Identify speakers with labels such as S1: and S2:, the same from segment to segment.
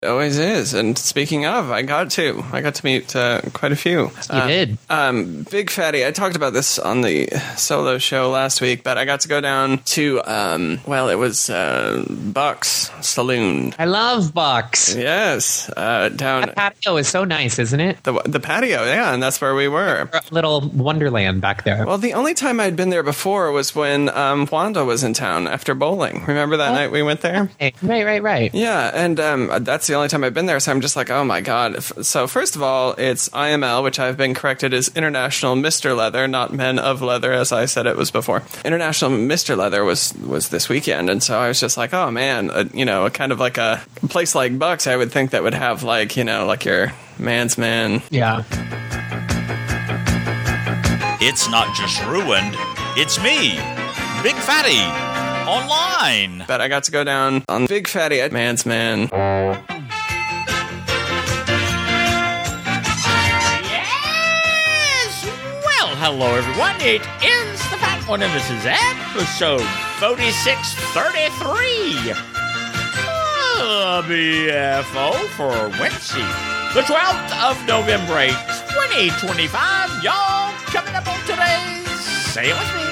S1: Always is. And speaking of, I got to meet quite a few.
S2: You did.
S1: Big Fatty. I talked about this on the solo show last week, but I got to go down to, it was Buck's Saloon.
S2: I love Buck's.
S1: Yes. Down.
S2: That patio is so nice, isn't it?
S1: The patio, yeah, and that's where we were.
S2: Little wonderland back there.
S1: Well, the only time I'd been there before was when Wanda was in town after bowling. Remember that night we went there?
S2: Right.
S1: Yeah, and that's the only time I've been there, so I'm just like, oh my god. So first of all, it's IML, which I've been corrected as International Mr. Leather, not Men of Leather, as I said it was before. International Mr. Leather was this weekend, and so I was just like, oh man, kind of like a place like Buck's, I would think that would have like your man's man.
S2: Yeah.
S3: It's not just ruined, it's me, Big Fatty, online.
S1: But I got to go down on Big Fatty at Man's Man.
S3: Yes! Well, hello everyone, it is the Fat One, and this is episode 4633. BFO for Wednesday, the 12th of November, 2025. Y'all coming up on today's Say It With Me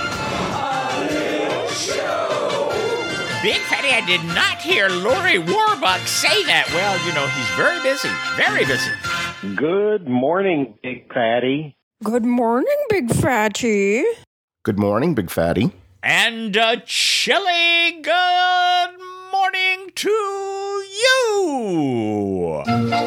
S3: Show. Big Fatty, I did not hear Lori Warbuck say that. Well, he's very busy. Very busy.
S4: Good morning, Big Fatty.
S5: Good morning, Big Fatty.
S6: Good morning, Big Fatty.
S3: And a chilly good morning to you.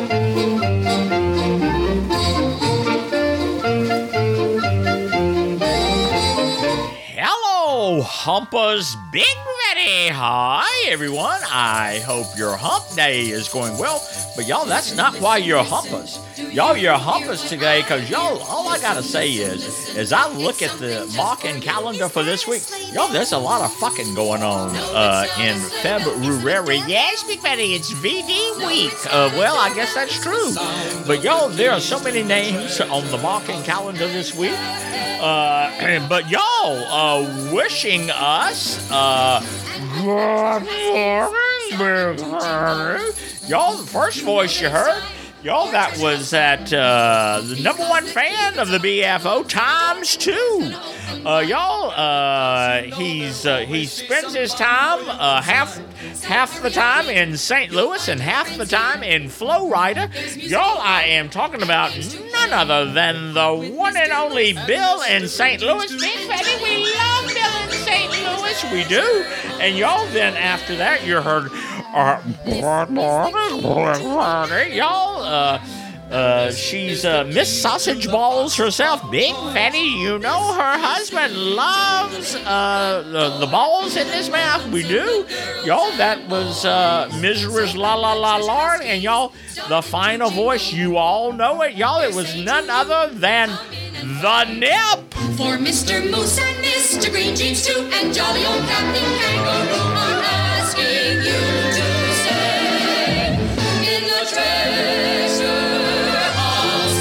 S3: Hello, Humpers, Big Fatty. Hi, everyone. I hope your hump day is going well. But y'all, that's not why you're Humpers. Y'all, you're Humpers today because y'all, all I got to say is, as I look at the marking calendar for this week, y'all, there's a lot of fucking going on in February. Yes, Big Fatty, it's VD week. Well, I guess that's true. But y'all, there are so many names on the marking calendar this week. But y'all, wishing us, good morning. Y'all, the first voice you heard, y'all, that was that the number one fan of the BFO times 2. He spends his time half the time in St. Louis and half the time in Flowrider. Y'all, I am talking about none other than the one and only Bill in St. Louis. Big Fatty, we love Bill in St. Louis. We do. And y'all, then after that, you heard, y'all, she's Miss Sausage Balls herself, Big Fatty. Her husband loves the balls in his mouth. We do. Y'all, that was Mrs. La La La Lord. And y'all, the final voice, you all know it. Y'all, it was none other than the Nip.
S7: For Mr. Moose and Mr. Green Jeans too, and jolly old Captain Kangaroo are asking you to stay in the treasure house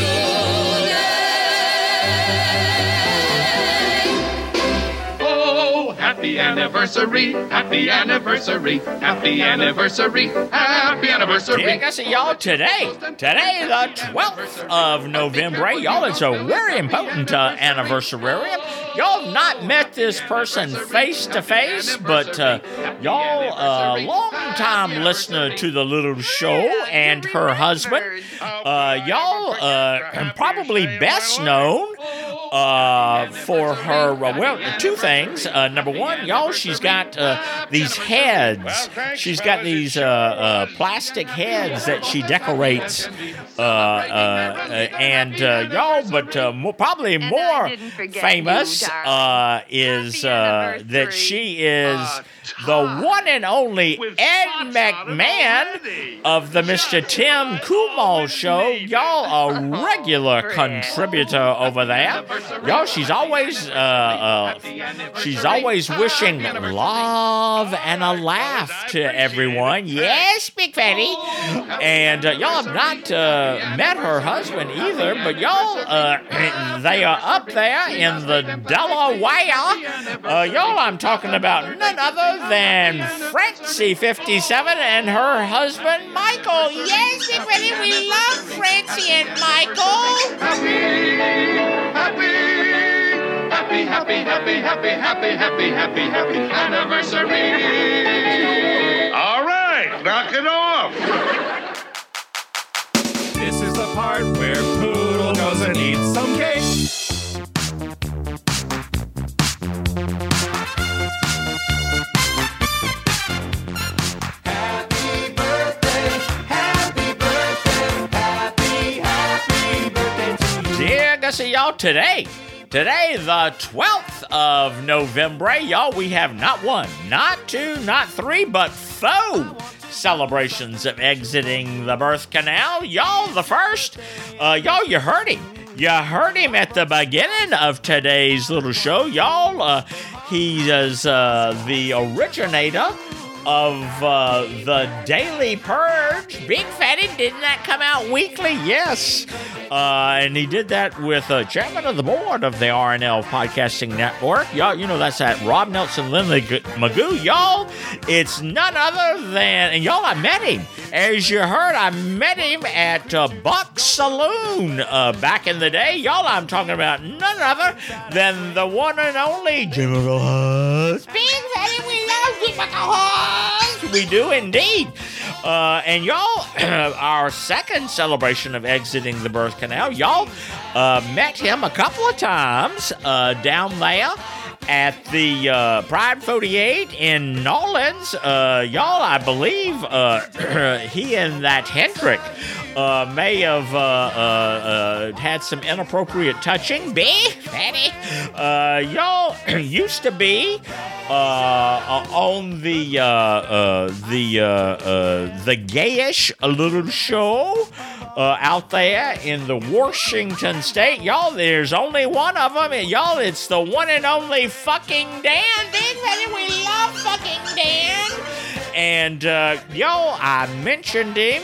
S7: today.
S8: Oh, happy anniversary, happy anniversary, happy anniversary, happy anniversary.
S3: Yeah, I see y'all today, the 12th of November, y'all, it's a very important anniversary. Y'all have not met this person face to face, but y'all, long-time listener to the little show and her husband. Y'all, probably best known for her, two things. Number one, y'all, she's got these heads. She's got these plastic heads that she decorates. And y'all, but probably more famous is that she is the one and only Ed McMahon of the Mr. Tim Kumal Show. Y'all, a regular contributor over there. Y'all, she's always wishing love and a laugh to everyone. Yes, Big Fatty. And y'all have not met her husband either, but y'all, they are up there in the Delaware. Y'all, I'm talking about none other than Francie 57 and her husband Michael. Yes, Big Fatty, we love Francie and Michael.
S8: Happy anniversary.
S4: All right, knock it off.
S9: This is the part where Poodle goes and eats some cake. Happy birthday, happy birthday, happy birthday to you.
S3: Dear Gussie, y'all, today, the 12th of November, y'all, we have not one, not two, not three, but 4 celebrations of exiting the birth canal. Y'all, the first, y'all, you heard him. You heard him at the beginning of today's little show. Y'all, he is the originator of the Daily Purge. Big Fatty, didn't that come out weekly? Yes. And he did that with chairman of the board of the RNL Podcasting Network. Y'all, you know that's that Rob Nelson Lindley Magoo. Y'all, it's none other than, and y'all, I met him. As you heard, I met him at Buck's Saloon back in the day. Y'all, I'm talking about none other than the one and only Jimmy Rojas. Big Fatty, we love Jimmy Rojas. We do indeed. And y'all, our second celebration of exiting the birth canal, y'all met him a couple of times down there at the Pride 48 in Nolens. Y'all, I believe he and that Hendrick may have had some inappropriate touching. Big Fatty, y'all used to be on the gayish little show out there in the Washington state. Y'all, there's only one of them, and y'all, it's the one and only fucking Dan. Big Fatty, we love fucking Dan. And, y'all, I mentioned him,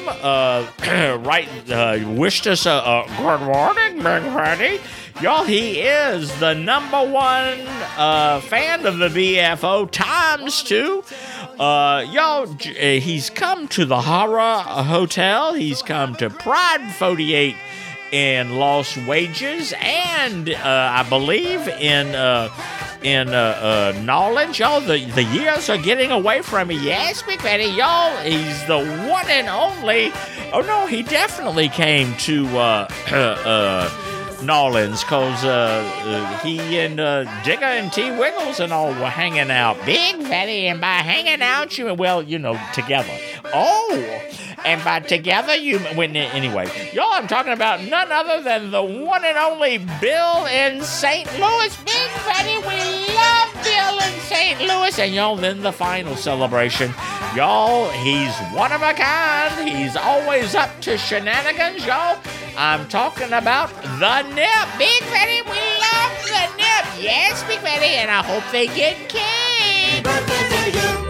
S3: wished us a good morning, Big Fatty. Y'all, he is the #1 fan of the BFO ×2. Y'all, he's come to the Horror Hotel. He's come to Pride 48 in Lost Wages, and I believe in Knowledge. Y'all, the years are getting away from me. Yes, Big Fatty, y'all, he's the one and only. Oh no, he definitely came to Nolens, cause he and Digger and T Wiggles and all were hanging out. Big Fatty, and by hanging out, you know, together. Oh, and by together, anyway, y'all, I'm talking about none other than the one and only Bill in St. Louis. Big Fatty, we love Bill in St. Louis. And y'all, then the final celebration. Y'all, he's one of a kind. He's always up to shenanigans, y'all. I'm talking about the Nip. Big Fatty, we love the Nip. Yes, Big Fatty, and I hope they get cake. Birthday to you.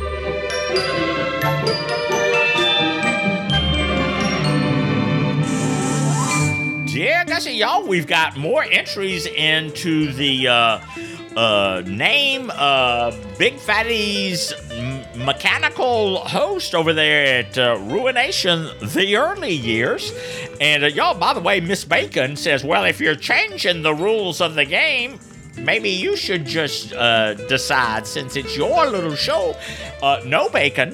S3: Dear Gussie, y'all, we've got more entries into the name Big Fatty's mechanical host over there at Ruination the Early Years. And y'all, by the way, Miss Bacon says, well, if you're changing the rules of the game, maybe you should just decide, since it's your little show. No, Bacon,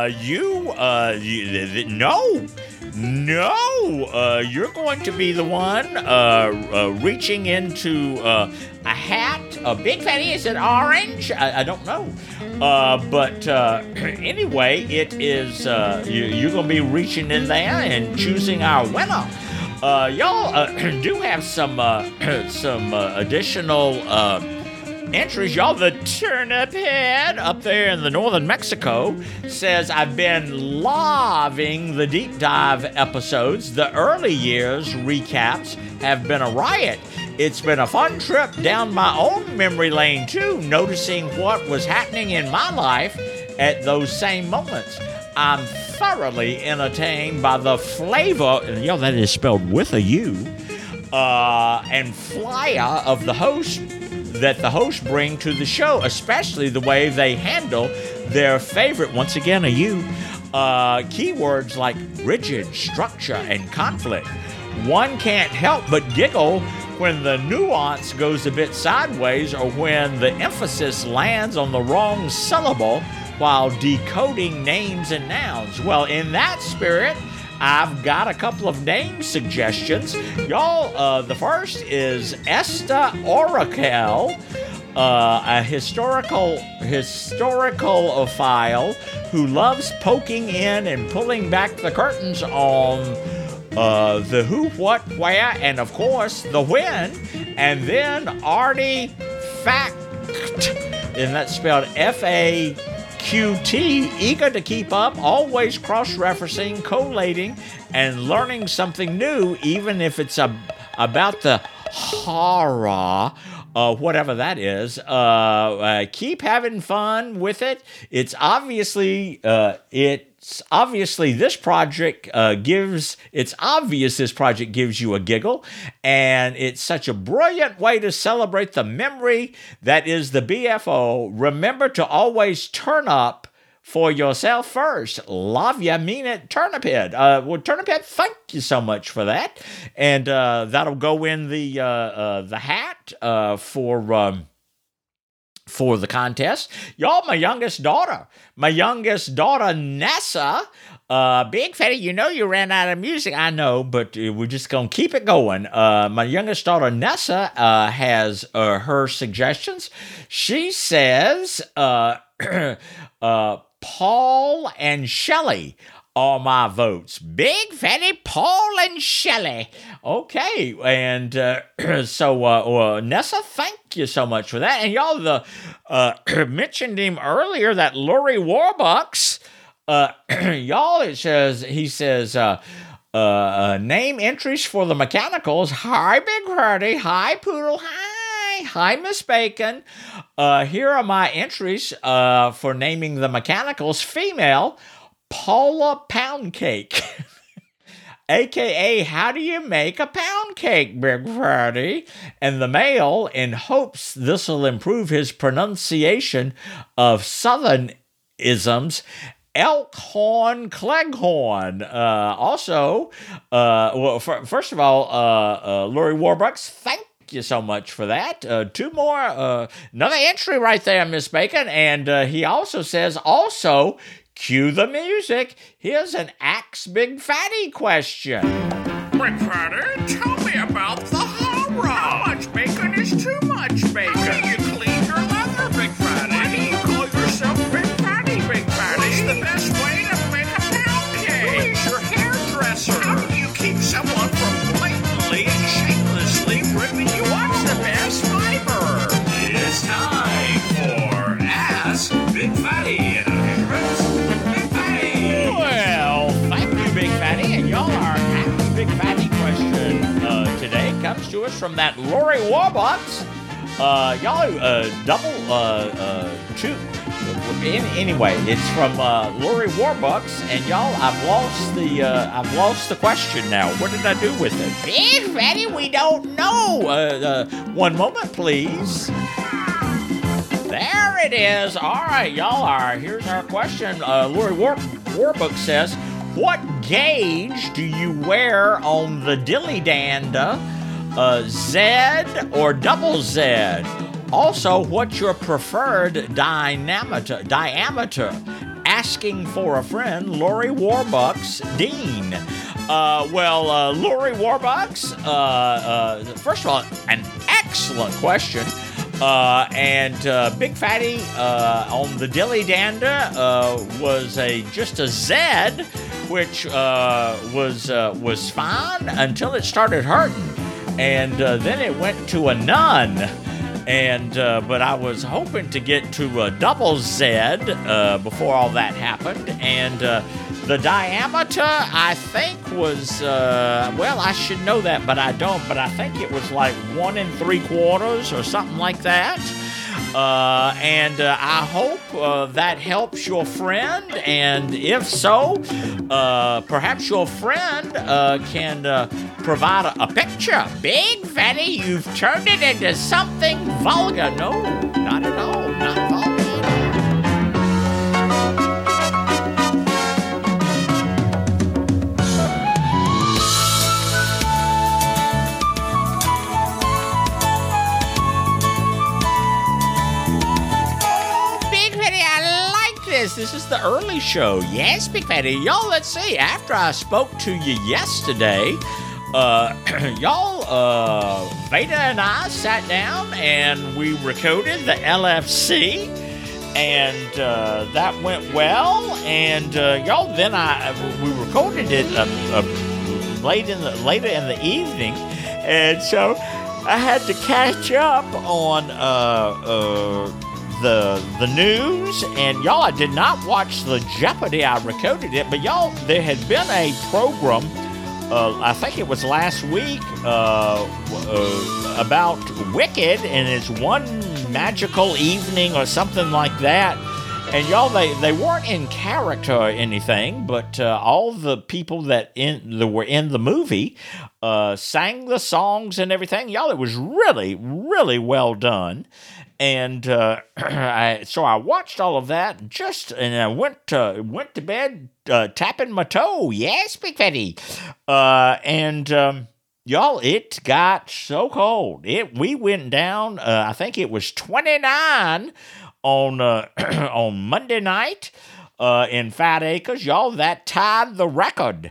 S3: No, you're going to be the one reaching into a hat. Big Fatty, is it orange? I don't know. But anyway, it is, you're going to be reaching in there and choosing our winner. Y'all do have some additional entries. Y'all, the Turnip Head up there in the northern Mexico says, I've been loving the deep dive episodes. The early years recaps have been a riot. It's been a fun trip down my own memory lane, too, noticing what was happening in my life at those same moments. I'm thoroughly entertained by the flavor, and that is spelled with a U, and flair of the host that the hosts bring to the show, especially the way they handle their favorite, once again, a U, keywords like rigid, structure, and conflict. One can't help but giggle when the nuance goes a bit sideways or when the emphasis lands on the wrong syllable while decoding names and nouns. Well, in that spirit, I've got a couple of name suggestions. Y'all, the first is Esther Oracle, a historical-ophile who loves poking in and pulling back the curtains on the who, what, where, and of course, the when. And then Artie Fact, and that's spelled F-A-Q-T, eager to keep up, always cross-referencing, collating, and learning something new, even if it's about the horror, whatever that is. Keep having fun with it. It's obviously this project gives you a giggle, and it's such a brilliant way to celebrate the memory that is the BFO. Remember to always turn up for yourself first. Love ya, mean it, Turniphead. Well, Turniphead, thank you so much for that, and that'll go in the hat for the contest. Y'all, my youngest daughter, Nessa, Big Fatty, you ran out of music. I know, but we're just going to keep it going. My youngest daughter, Nessa, has her suggestions. She says, Paul and Shelley are my votes. Big Fatty, Paul and Shelley. Okay, and so Nessa, thank you so much for that. And y'all mentioned him earlier, that Lurie Warbucks. Y'all, he says, name entries for the mechanicals. Hi, Big Fatty. Hi, Poodle. Hi, Miss Bacon. Here are my entries for naming the mechanicals. Female, Paula Poundcake. AKA, how do you make a pound cake, Big Fatty? And the male, in hopes this will improve his pronunciation of Southern isms, Elkhorn Cleghorn. First of all, Lurie Warbucks, thank you so much for that. Two more, another entry right there, Miss Bacon. And he also says, cue the music. Here's an Axe Big Fatty question.
S9: Big Fatty, tell me about the horror. How much bacon is too much bacon? How do you clean your leather, Big Fatty? Why do you call yourself Big Fatty, Big Fatty? What's the best way to make a pound cake? Who's your hairdresser? How do you keep someone from blatantly and shamelessly ripping you off the best fiber? It's time for Ask Big Fatty.
S3: Big Fatty question today comes to us from that Lurie Warbucks. Anyway, it's from Lurie Warbucks, and y'all, I've lost the question now. What did I do with it? Big Fatty, we don't know. One moment, please. There it is. All right, y'all. Here's our question. Lurie Warbucks says, what gauge do you wear on the dilly danda, Z or double Z? Also, what's your preferred diameter? Asking for a friend, Lurie Warbucks, Dean. Lurie Warbucks, first of all, an excellent question. Big Fatty on the dilly danda was just a Z, which was fine until it started hurting, and then it went to a none. But I was hoping to get to a double Z before all that happened, and The diameter, I think, was, well, I should know that, but I don't. But I think it was like 1 3/4 or something like that. And I hope that helps your friend. And if so, perhaps your friend can provide a picture. Big Fatty, you've turned it into something vulgar. No, not at all. Not vulgar. This is the early show. Yes, Big Fatty. Y'all, let's see. After I spoke to you yesterday, y'all, Veda and I sat down and we recorded the LFC, and that went well. And y'all, then we recorded it later in the evening, and so I had to catch up on the news, and y'all, I did not watch the Jeopardy. I recorded it, but y'all, there had been a program, I think it was last week, about Wicked, and it's One Magical Evening or something like that. And y'all, they weren't in character or anything, but all the people that were in the movie sang the songs and everything. Y'all, it was really, really well done. And so I watched all of that, and I went to bed tapping my toe. Yes, Big Fatty. Y'all, it got so cold. We went down. I think it was 29 on on Monday night in 5 acres. Y'all, that tied the record.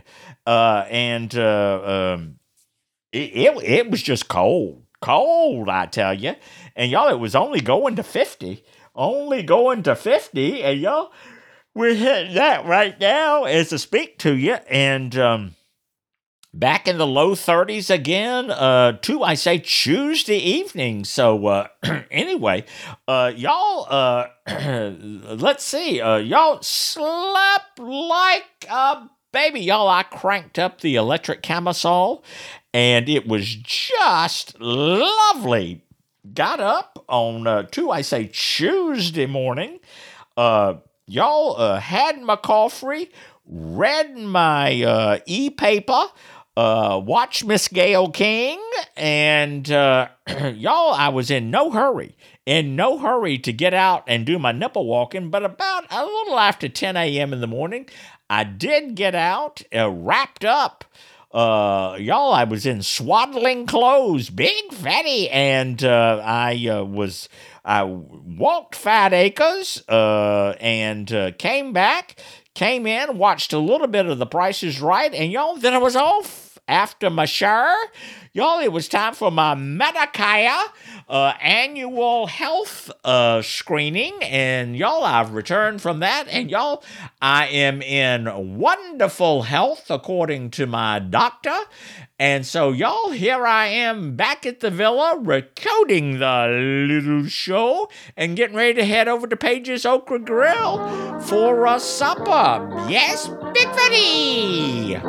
S3: It was just cold, I tell you. And y'all, it was only going to 50. And y'all, we're hitting that right now as I speak to you. And back in the low 30s again, I say Tuesday evening. So anyway, y'all, let's see. Y'all slept like a baby. Y'all, I cranked up the electric camisole, and it was just lovely. Got up on Tuesday morning. Y'all, had my coffee, read my e-paper, watched Miss Gayle King, and y'all, I was in no hurry to get out and do my nipple walking, but about a little after 10 a.m. in the morning, I did get out, wrapped up. Y'all, I was in swaddling clothes, Big Fatty, and I walked 5 acres, and came in, watched a little bit of The Price is Right, and y'all, then I was off after my shower. Y'all, it was time for my Medicare annual health screening, and y'all, I've returned from that, and y'all, I am in wonderful health according to my doctor. And so, y'all, here I am back at the villa recording the little show and getting ready to head over to Paige's Okra Grill for a supper. Yes, Big Fatty!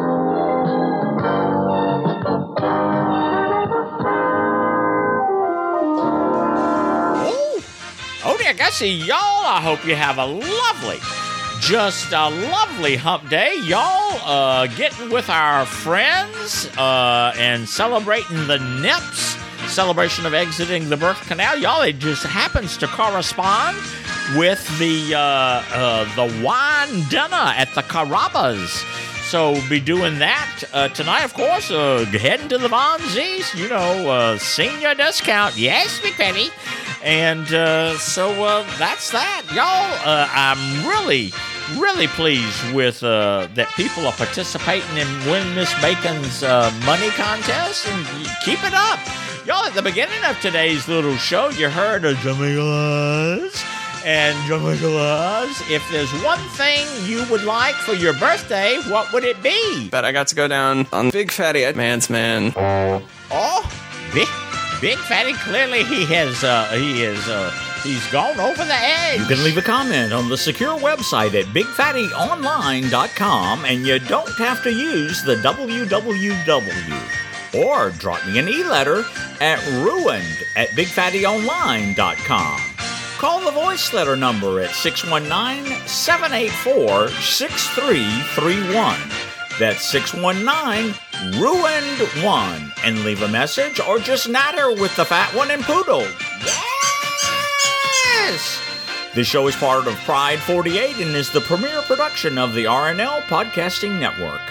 S3: Oh, dear, I see y'all. I hope you have a lovely hump day. Y'all getting with our friends and celebrating the NIPS, celebration of exiting the birth canal. Y'all, it just happens to correspond with the wine dinner at the Carrabba's. So be doing that tonight, of course. Heading to the Von Z's, senior discount. Yes, Big Fatty. And so that's that. Y'all, I'm really pleased with that people are participating in Win Miss Bacon's money contest, and keep it up. Y'all, at the beginning of today's little show, you heard of Jamaica's. And Jamaica's, if there's one thing you would like for your birthday, what would it be?
S1: But I got to go down on Big Fatty at Man's Man.
S3: Oh, Big Fatty, clearly he has He's gone over the edge. You can leave a comment on the secure website at bigfattyonline.com, and you don't have to use the www. Or drop me an e-letter at ruined@bigfattyonline.com. Call the voice letter number at 619-784-6331. That's 619-RUINED-1. And leave a message or just natter with the fat one and poodle. Yes! This show is part of Pride 48 and is the premier production of the RNL Podcasting Network.